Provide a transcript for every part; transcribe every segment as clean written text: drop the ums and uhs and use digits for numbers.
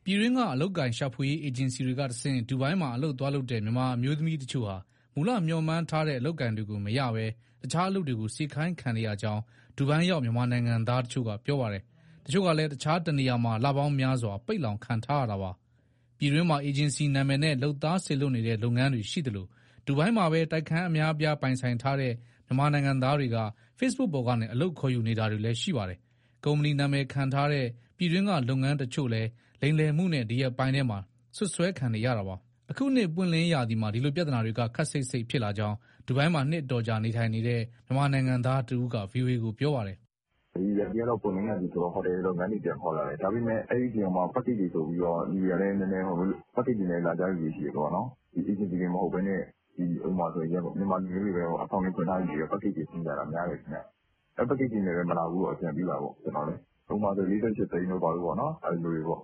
ပြည်တွင်းကအလုပ်ကိုင်ရှာဖွေရေးအေဂျင်စီတွေကတဆင့်ဒူဘိုင်းမှာအလုပ်သွားလုပ်တဲ့မြန်မာအမျိုးသမီးတချို့ဟာမူလမျှော်မှန်းထားတဲ့အလုပ်ကိုင်တွေကိုမရဘဲတခြားအလုပ်တွေကိုစေခိုင်းခံနေရကြောင်းဒူဘိုင်းရောက်မြန်မာနိုင်ငံသားတချို့ကပြောပါတယ်။တချို့ကလည်းတခြားတနေရာမှာလပေါင်းများစွာပိတ်လောင်ခံထားရတာပါ။ပြည်တွင်းမှာအေဂျင်စီနာမည်နဲ့လုပ်သားစေလွှတ်နေတဲ့လုပ်ငန်းတွေရှိသလိုဒူဘိုင်းမှာပဲတိုက်ခန်းအများအပြားပိုင်ဆိုင်ထားတဲ့မြန်မာနိုင်ငံသားတွေက Facebook ပေါ်ကနေအလုပ်ခေါ်ယူနေတာတွေလည်းရှိပါတယ်။ကုမ္ပဏီနာမည်ခံထားတဲ့ပြည်တွင်းကလုပ်ငန်းတချို့လည်းလိမ်လည်မှုနဲ့ဒီရက်ပိုင်းထဲမှာဆွဆွဲခံနေရတာပါ။အခုနှစ်ပွင့်လင်းရာသီမှာဒီလိုပြဿနာတွေကခက်စိတ်စိတ်ဖြစ်လာကြောင်းဒူဘိုင်းမှာနှစ်တော်ကြာနေထိုင်နေတဲ့မြန်မာနိုင်ငံသားတဦးက VOA ကိုပြောပါတယ်။ဒီရက်ကတော့ပွင့်လင်းရာသီဆိုတော့ဟိုတယ်လုပ်ငန်းတွေပြန်ခေါ်လာတယ်။ဒါပေမဲ့အဲ့ဒီချိန်မှာပတ်တိတွေဆိုပြီးတော့ဒီရတဲ့နည်းနည်းပတ်တိတွေနဲ့လာကြရည်ရှိတယ်ပေါ့နော်။ဒီ agency တွေမဟုတ်ဘဲနဲ့ဒီဥမာဆိုရင်မြန်မာလူမျိုးတွေပဲအဖောင်းလေးဖွင့်ထားပြီးတော့ပတ်တိတွေပြင်ကြတာများတယ်ခင်ဗျ။အဲ့ပတ်တိတွေနဲ့ပဲမလာဘူးတော့ပြန်ပြီးပါပေါ့ကျွန်တော်လည်း။ဥမာဆို48သိန်းလို့ပါလို့ပေါ့နော်။အဲ့လိုတွေပေါ့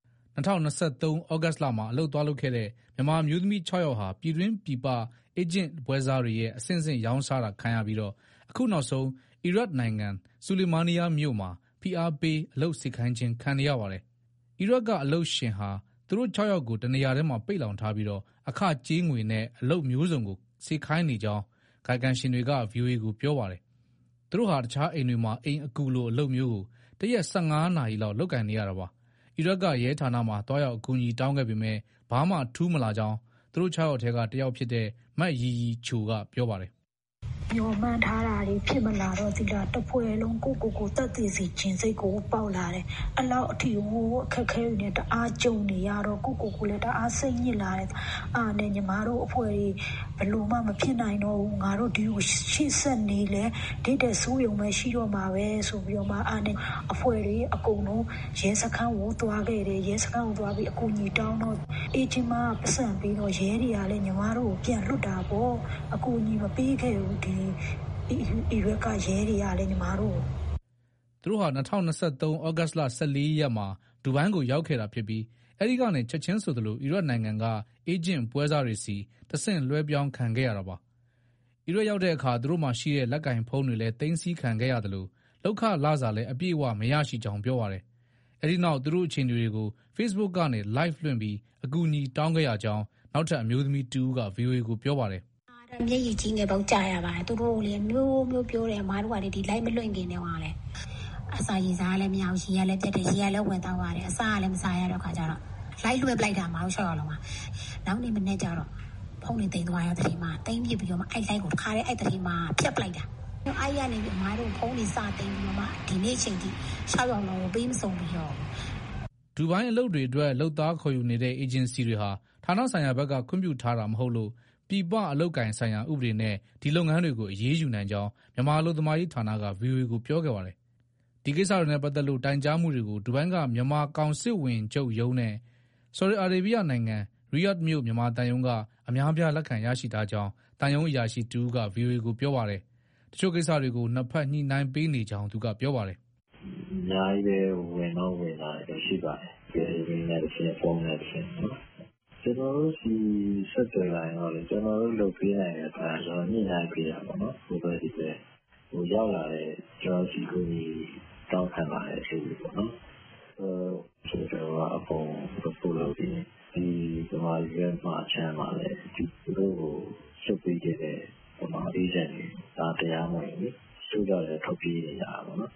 2023ဩဂတ်လမှာအလုပ်သွားလုပ်ခဲ့တဲ့မြန်မာမျိုးသမီး6ယောက်ဟာပြည်တွင်းပြည်ပအေဂျင့်ပွဲစားတွေရဲ့အဆင့်ဆင့်ရောင်းစားတာခံရပြီးတော့အခုနောက်ဆုံးအီရတ်နိုင်ငံဆူလီမာနီယာမြို့မှာဖိအားပေးအလုပ်စေခိုင်းခြင်းခံရပါတယ်။အီရတ်ကအလုပ်ရှင်ဟာသူတို့6ယောက်ကိုတနေရာထဲမှာပိတ်လောင်ထားပြီးတော့အခကြေးငွေနဲ့အလုပ်မျိုးစုံကိုစေခိုင်းနေကြောင်းကာယကံရှင်တွေက VOA ကိုပြောပါတယ်။သူတို့ဟာတခြားအိမ်တွေမှာအိမ်အကူလိုအလုပ်မျိုးကိုတရက်15နာရီလောက်လုပ်ကင်နေရတာပါ။အီရတ်ကရဲဌာနမှာတွားရောက်အကူအညီတောင်းခဲ့ပေမဲ့ဘာမှထူးမလာကြောင်းသူတို့6ယောက်ထဲကတယောက်ဖြစ်တဲ့မတ်ရီရီချိုကပြောပါတယ်ညော်မှန်းထားတာတွေဖြစ်မလာတော့ဒီလားတပွဲလုံးကိုတက်တည်စီခြင်းစိတ်ကိုပေါက်လာတယ်အလောက်အထီဟိုအခက်ခဲတွေနဲ့တအားကြုံနေရတော့ကိုလည်းတအားစိတ်ညစ်လာတယ်အာနဲ့ညီမတို့အဖွဲတွေဘလို့မှမဖြစ်နိုင်တော့ဘူးငါတို့ဒီကိုရှေ့ဆက်နေလဲဒီတဲ့ဆိုးရုံပဲရှိတော့မှာပဲဆိုပြီးတော့မှအာနဲ့အဖွဲတွေအကုန်လုံးရဲစခန်းကိုသွားခဲ့တယ်ရဲစခန်းကိုသွားပြီးအကူအညီတောင်းတော့အေဂျင်မပတ်စံပြီးတော့ရဲတွေကလည်းညီမတို့ကိုပြန်လွတ်တာပေါ့အကူအညီမပေးခဲ့ဘူးဒီအီရတ်ကရဲတွေကလည်းညီမတို့သူတို့ဟာ2023ဩဂတ်လ14ရက်မှာဒူဘိုင်းကိုရောက်ခဲ့တာဖြစ်ပြီးအဲဒီကနေချက်ချင်းဆိုသလိုအီရတ်နိုင်ငံကအေဂျင့်ပွဲစားတွေစီတဆင့်လွှဲပြောင်းခံခဲ့ရတာပါအီရတ်ရောက်တဲ့အခါသူတို့မှာရှိတဲ့လက်ကင်ဖုန်းတွေလည်းတင်းစီးခံခဲ့ရသလိုလောက်ခလစာလည်းအပြည့်အဝမရရှိကြောင်းပြောပါတယ်အဲဒီနောက်သူတို့အခြေအနေတွေကို Facebook ကနေ live လွှင့်ပြီးအကူအညီတောင်းခဲ့ရကြောင်းနောက်ထပ်အမျိုးသမီးတူက VOA ကိုပြောပါတယ်မျက်ရည်ကြီးနေပေါ့ကြာရပါတယ်သူတို့လည်းမျိုးပြောတယ်အမားတို့ကလည်းဒီ live မလွှင့်ခင်နေပါလေအစာရည်စားလည်းမရဘူးရေကလည်းပြတ်တယ်ရေကလည်းဝင်တော့ပါတယ်အစာကလည်းမစားရတော့ခါကြတော့ live လွှင့်ပလိုက်တာမအောင်ရှော့ရလုံးမှာနောက်နေ့မနေ့ကျတော့ဖုန်းတွေတင်သွားရတဲ့ချိန်မှာတင်းပြစ်ပြီးတော့မှအဲ့ live ကိုတစ်ခါတည်းအဲ့တည်းမှာဖြတ်ပလိုက်တာအဲ့ရနေပြီးအမားတို့ဖုန်းတွေစတင်ပြီးတော့မှဒီနေ့ချိန်ထိ6ရောက်လုံးပေးမစုံပြီးတော့ဒူဘိုင်းအလုပ်တွေအတွက်လုပ်သားခေါ်ယူနေတဲ့အေဂျင်စီတွေဟာဌာနဆိုင်ရာဘက်ကခွင့်ပြုထားတာမဟုတ်လို့ပြည်ပအလုပ်ကိုင်ဆိုင်ရာဥပဒေနဲ့ဒီလုပ်ငန်းတွေကိုအရေးယူနိုင်ကြောင်းမြန်မာအလုပ်သမားရေးဌာနက VOA ကိုပြောခဲ့ပါတယ်။ဒီကိစ္စတွေနဲ့ပတ်သက်လို့တိုင်ကြားမှုတွေကိုဒူဘိုင်းကမြန်မာကောင်စစ်ဝင်ချုပ်ရုံးနဲ့ဆော်ဒီအာရေဗျနိုင်ငံရီယတ်မြို့မြန်မာတန်ယုံကအများပြားလက်ခံရရှိထားကြောင်းတန်ယုံအရာရှိတူက VOA ကိုပြောပါတယ်။တချို့ကိစ္စတွေကိုနှစ်ဖက်ညှိနှိုင်းပေးနေကြောင်းသူကပြောပါတယ်။အများကြီးပဲဝင်လာတယ်ရှိပါတယ်။ဒီနေ့နဲ့ဖုန်းနဲ့ဆက်နော်ကျွန်တော်တို့ဒီဆက်သွယ်လာရင်တော့ကျွန်တော်တို့လုပ်ပေးနိုင်တဲ့အခါကျွန်တော်ညှိနှိုင်းပေးတာပေါ့နော်ဟိုဘက်ဒီပဲဟိုရောက်လာတဲ့ကျွန်တော်စီကိုတောင်းခံလာတဲ့ဆိုပြီးပေါ့နော်ဆိုတော့အပေါ်ပို့လို့ဒီဒီမှာရဲမှာချမ်းပါလေဒီလိုကိုစုပ်ပေးခဲ့တဲ့ပေါ့နော်အေဂျင့်တွေဒါတရားမဝင်ဘူးစုကြတယ်ထုတ်ပြေးနေရတာပေါ့နော်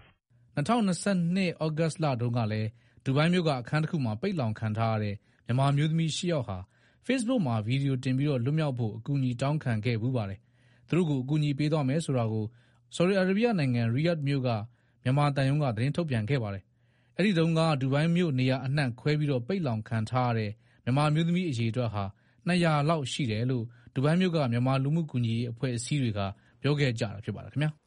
2022ဩဂတ်လတုန်းကလည်းဒူဘိုင်းမြို့ကအခန်းတစ်ခုမှာပိတ်လောင်ခံထားရတဲ့မြန်မာမျိုးသမီး10ယောက်ဟာ Facebook မှာဗီဒီယိုတင်ပြီးတော့လွတ်မြောက်ဖို့အကူအညီတောင်းခံခဲ့ဘူးပါတယ်။သူတို့ကိုအကူအညီပေးသွားမယ်ဆိုတာကိုဆော်ဒီအာရေဗျနိုင်ငံရီယတ်မြို့ကမြန်မာတန်ယုံကသတင်းထုတ်ပြန်ခဲ့ပါတယ်။အဲဒီတုန်းကဒူဘိုင်းမြို့နေရာအနှံ့ခွဲပြီးတော့ပိတ်လောင်ခံထားရတဲ့မြန်မာမျိုးသမီးအရေးအတွက်ဟာ200လောက်ရှိတယ်လို့ဒူဘိုင်းမြို့ကမြန်မာလူမှုကူညီရေးအဖွဲ့အစည်းတွေကပြောခဲ့ကြတာဖြစ်ပါတယ်ခင်ဗျာ။